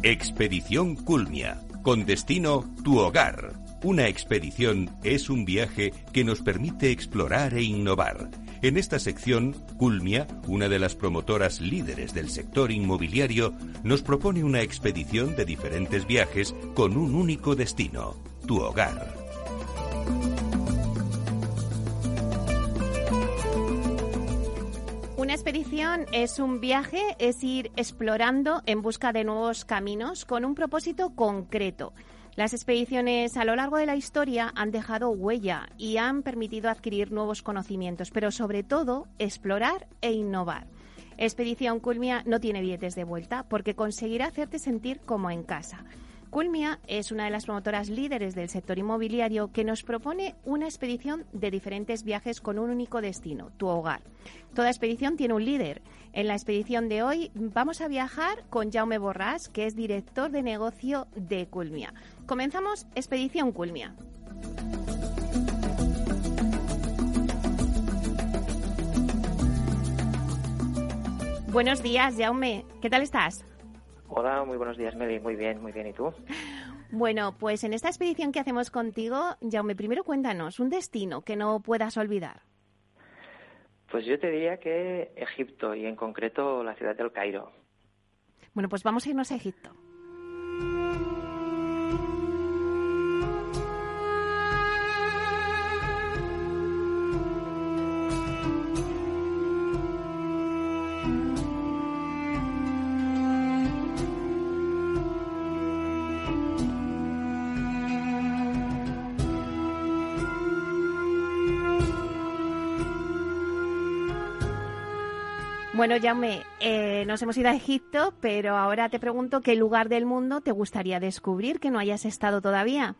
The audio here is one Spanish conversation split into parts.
Expedición Culmia, con destino tu hogar. Una expedición es un viaje que nos permite explorar e innovar. En esta sección, Culmia, una de las promotoras líderes del sector inmobiliario, nos propone una expedición de diferentes viajes con un único destino, tu hogar. Una expedición es un viaje, es ir explorando en busca de nuevos caminos con un propósito concreto. Las expediciones a lo largo de la historia han dejado huella y han permitido adquirir nuevos conocimientos, pero sobre todo explorar e innovar. Expedición Culmia no tiene billetes de vuelta porque conseguirá hacerte sentir como en casa. Culmia es una de las promotoras líderes del sector inmobiliario que nos propone una expedición de diferentes viajes con un único destino, tu hogar. Toda expedición tiene un líder. En la expedición de hoy vamos a viajar con Jaume Borràs, que es director de negocio de Culmia. Comenzamos Expedición Culmia. Buenos días, Jaume. ¿Qué tal estás? Hola, muy buenos días, Meli. Muy bien. ¿Y tú? Bueno, pues en esta expedición que hacemos contigo, Jaume, primero cuéntanos un destino que no puedas olvidar. Pues yo te diría que Egipto y en concreto la ciudad del Cairo. Bueno, pues vamos a irnos a Egipto. Bueno, Jaume, nos hemos ido a Egipto, pero ahora te pregunto qué lugar del mundo te gustaría descubrir que no hayas estado todavía.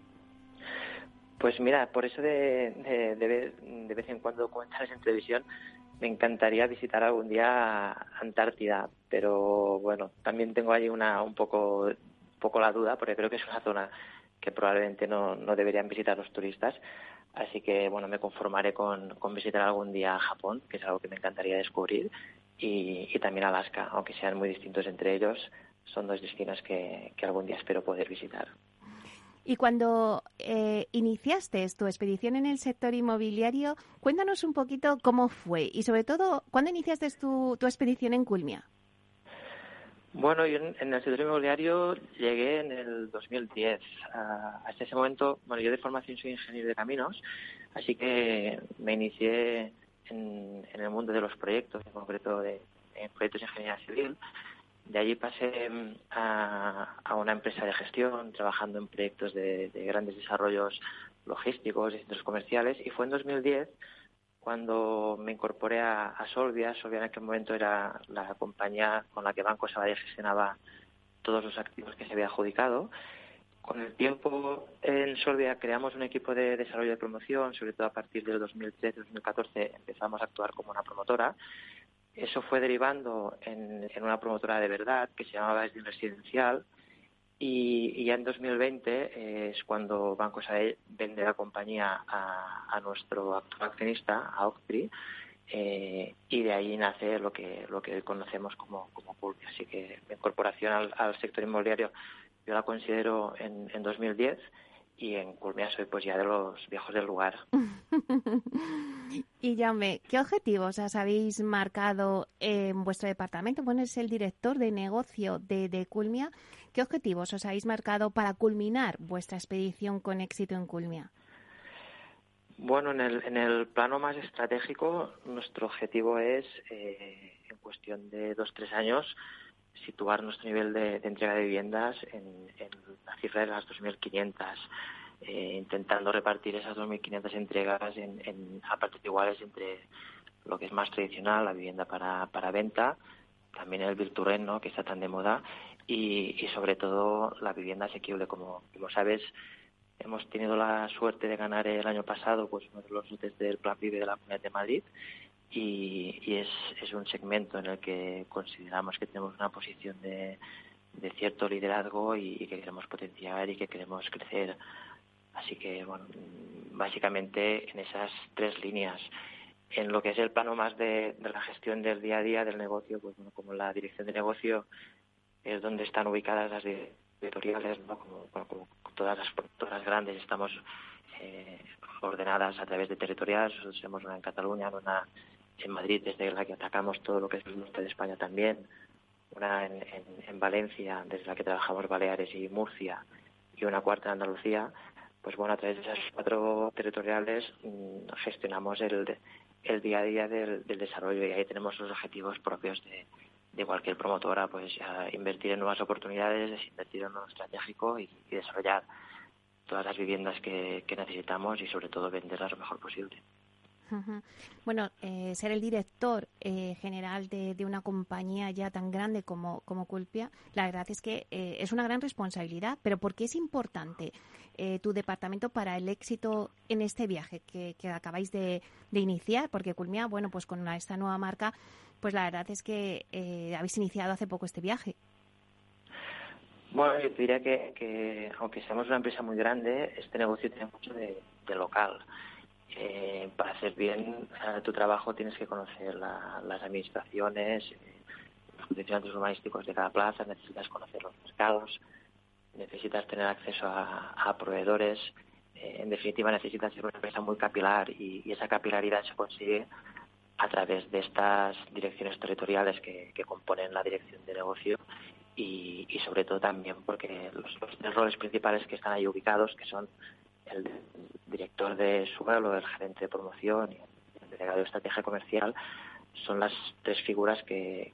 Pues mira, por eso de vez en cuando documentales en televisión, me encantaría visitar algún día Antártida, pero bueno, también tengo ahí un poco la duda, porque creo que es una zona que probablemente no deberían visitar los turistas. Así que, bueno, me conformaré con visitar algún día Japón, que es algo que me encantaría descubrir, y también Alaska, aunque sean muy distintos entre ellos, son dos destinos que algún día espero poder visitar. Y cuando iniciaste tu expedición en el sector inmobiliario, cuéntanos un poquito cómo fue y, sobre todo, ¿cuándo iniciaste tu expedición en Culmia? Bueno, yo en el sector inmobiliario llegué en el 2010. Hasta ese momento, bueno, yo de formación soy ingeniero de caminos, así que me inicié en el mundo de los proyectos, en concreto en proyectos de ingeniería civil. De allí pasé a una empresa de gestión, trabajando en proyectos de grandes desarrollos logísticos y centros comerciales, y fue en 2010 cuando me incorporé a Solvia. Solvia en aquel momento era la compañía con la que Banco Sabadell gestionaba todos los activos que se había adjudicado. Con el tiempo en Solvia creamos un equipo de desarrollo de promoción, sobre todo a partir del 2013-2014 empezamos a actuar como una promotora. Eso fue derivando en una promotora de verdad que se llamaba Esdin Residencial, y ya en 2020 es cuando Banco Sabadell vende la compañía a nuestro actual accionista, a Octree, y de ahí nace lo que hoy conocemos como Culmia. Así que mi incorporación al sector inmobiliario yo la considero en 2010, y en Culmia soy pues ya de los viejos del lugar. Y Jaume, ¿qué objetivos os habéis marcado en vuestro departamento? Bueno, es el director de negocio de Culmia. ¿Qué objetivos os habéis marcado para culminar vuestra expedición con éxito en Culmia? Bueno, en el plano más estratégico, nuestro objetivo es, en cuestión de 2-3 años, situar nuestro nivel de entrega de viviendas en la cifra de las 2.500, intentando repartir esas 2.500 entregas a partes iguales entre lo que es más tradicional, la vivienda para venta, también el build to rent, ¿no?, que está tan de moda, y sobre todo la vivienda asequible. Como sabes, hemos tenido la suerte de ganar el año pasado pues uno de los lotes del Plan Vive de la Comunidad de Madrid, y es un segmento en el que consideramos que tenemos una posición de cierto liderazgo y que queremos potenciar y que queremos crecer. Así que, bueno, básicamente en esas 3 líneas. En lo que es el plano más de la gestión del día a día del negocio, pues bueno, como la dirección de negocio es donde están ubicadas las editoriales, ¿no? Como todas las grandes estamos ordenadas a través de territoriales. Nosotros tenemos una en Cataluña, una en Madrid, desde la que atacamos todo lo que es el norte de España también, una en Valencia, desde la que trabajamos Baleares y Murcia, y una cuarta en Andalucía. Pues bueno, a través de esas 4 territoriales gestionamos el día a día del desarrollo, y ahí tenemos los objetivos propios de cualquier promotora, pues invertir en nuevas oportunidades, invertir en lo estratégico y desarrollar todas las viviendas que necesitamos, y sobre todo venderlas lo mejor posible. Bueno, ser el director general de una compañía ya tan grande como Culpia, la verdad es que es una gran responsabilidad. Pero ¿por qué es importante tu departamento para el éxito en este viaje que acabáis de iniciar? Porque Culmia, bueno, pues con esta nueva marca, pues la verdad es que habéis iniciado hace poco este viaje. Bueno, yo te diría que aunque seamos una empresa muy grande, este negocio tiene mucho de local. Para hacer bien tu trabajo tienes que conocer las administraciones, los condicionantes urbanísticos de cada plaza, necesitas conocer los mercados, necesitas tener acceso a proveedores. En definitiva, necesitas ser una empresa muy capilar, y esa capilaridad se consigue a través de estas direcciones territoriales que componen la dirección de negocio, y sobre todo también porque los 3 roles principales que están ahí ubicados, que son el director de suelo, el gerente de promoción y el delegado de estrategia comercial, son las 3 figuras que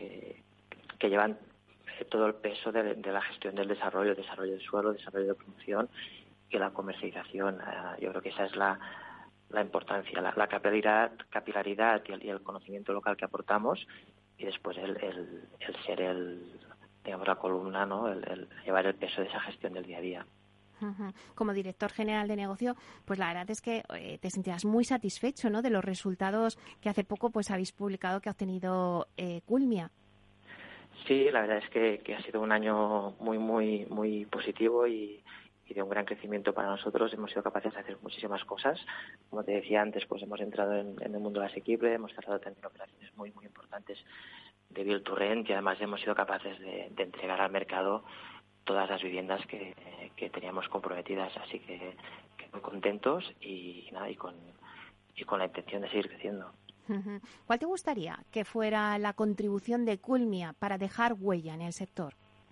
llevan todo el peso de la gestión del desarrollo de suelo, desarrollo de promoción y la comercialización. Yo creo que esa es la importancia, la capilaridad y el conocimiento local que aportamos, y después el ser digamos, la columna, ¿no? El llevar el peso de esa gestión del día a día. Como director general de negocio, pues la verdad es que te sentirás muy satisfecho, ¿no?, de los resultados que hace poco pues habéis publicado que ha obtenido Culmia. Sí, la verdad es que ha sido un año muy positivo y de un gran crecimiento para nosotros. Hemos sido capaces de hacer muchísimas cosas. Como te decía antes, pues hemos entrado en el mundo asequible, hemos cerrado también operaciones muy importantes de Build to Rent, y además hemos sido capaces de entregar al mercado todas las viviendas que teníamos comprometidas. Así que muy contentos y con la intención de seguir creciendo. ¿Cuál te gustaría que fuera la contribución de Culmia para dejar huella en el sector?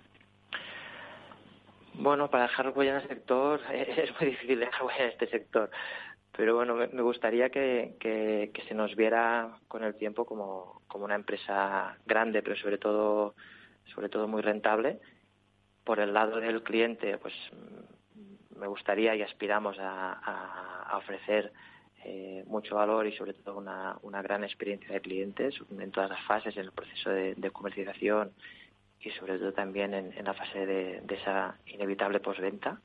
Bueno, para dejar huella en el sector es muy difícil dejar huella en este sector, pero bueno, me gustaría que se nos viera con el tiempo como una empresa grande, pero sobre todo muy rentable. Por el lado del cliente, pues me gustaría y aspiramos a ofrecer mucho valor y sobre todo una gran experiencia de clientes en todas las fases, en el proceso de comercialización y sobre todo también en la fase de esa inevitable postventa.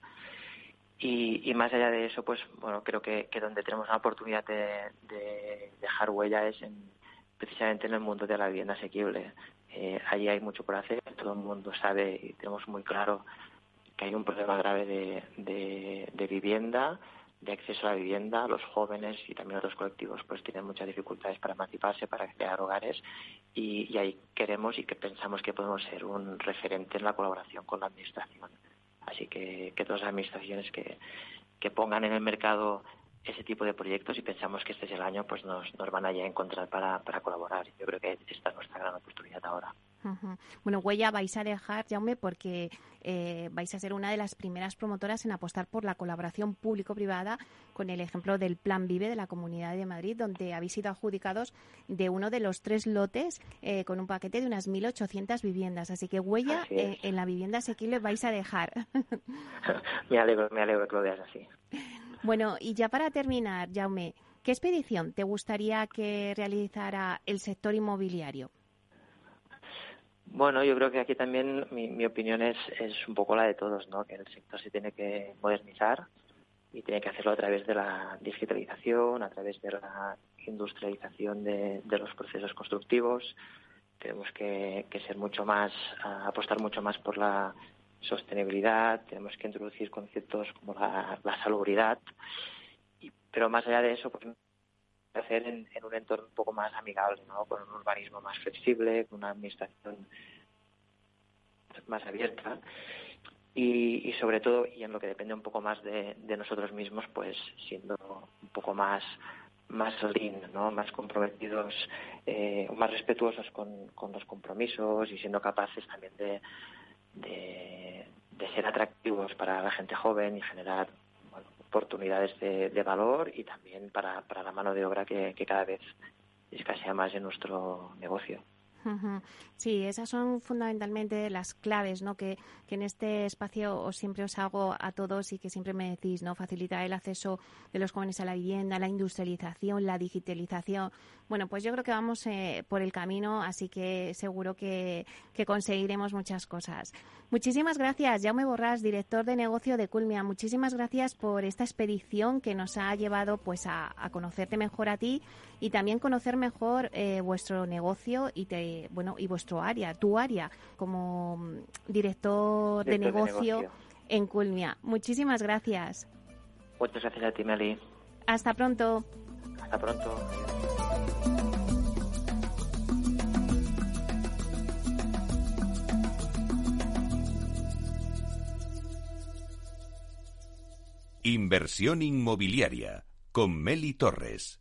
Y más allá de eso, pues bueno, creo que donde tenemos una oportunidad de dejar huella es precisamente en el mundo de la vivienda asequible. Allí hay mucho por hacer, todo el mundo sabe y tenemos muy claro que hay un problema grave de vivienda, de acceso a la vivienda. Los jóvenes y también otros colectivos pues tienen muchas dificultades para emanciparse, para crear hogares, y ahí queremos y que pensamos que podemos ser un referente en la colaboración con la administración. Así que todas las administraciones que pongan en el mercado ese tipo de proyectos, y pensamos que este es el año, pues nos van a ya encontrar para colaborar. Yo creo que esta es nuestra gran oportunidad ahora. Bueno, huella vais a dejar, Jaume, porque vais a ser una de las primeras promotoras en apostar por la colaboración público-privada, con el ejemplo del Plan Vive de la Comunidad de Madrid, donde habéis sido adjudicados de uno de los 3 lotes con un paquete de unas 1.800 viviendas. Así que huella en la vivienda asequible vais a dejar. Me alegro que lo veas así. Bueno, y ya para terminar, Jaume, ¿qué expedición te gustaría que realizara el sector inmobiliario? Bueno, yo creo que aquí también mi opinión es un poco la de todos, ¿no? Que el sector se tiene que modernizar y tiene que hacerlo a través de la digitalización, a través de la industrialización de los procesos constructivos. Tenemos que ser mucho más, apostar mucho más por la sostenibilidad, tenemos que introducir conceptos como la salubridad, pero más allá de eso, pues hacer en un entorno un poco más amigable, ¿no? Con un urbanismo más flexible, con una administración más abierta y sobre todo, y en lo que depende un poco más de nosotros mismos, pues siendo un poco más lean, ¿no? Más comprometidos, más respetuosos con los compromisos y siendo capaces también de ser atractivos para la gente joven y generar oportunidades de valor y también para la mano de obra que cada vez escasea más en nuestro negocio. Sí, esas son fundamentalmente las claves, ¿no? Que en este espacio siempre os hago a todos y que siempre me decís, ¿no? Facilitar el acceso de los jóvenes a la vivienda, la industrialización, la digitalización. Bueno, pues yo creo que vamos por el camino, así que seguro que conseguiremos muchas cosas. Muchísimas gracias, Jaume Borràs, director de negocio de Culmia. Muchísimas gracias por esta expedición que nos ha llevado pues a conocerte mejor a ti y también conocer mejor vuestro negocio y vuestro área, tu área como director de negocio en Culmia. Muchísimas gracias. Muchas gracias a ti, Meli. Hasta pronto. Hasta pronto. Inversión inmobiliaria con Meli Torres.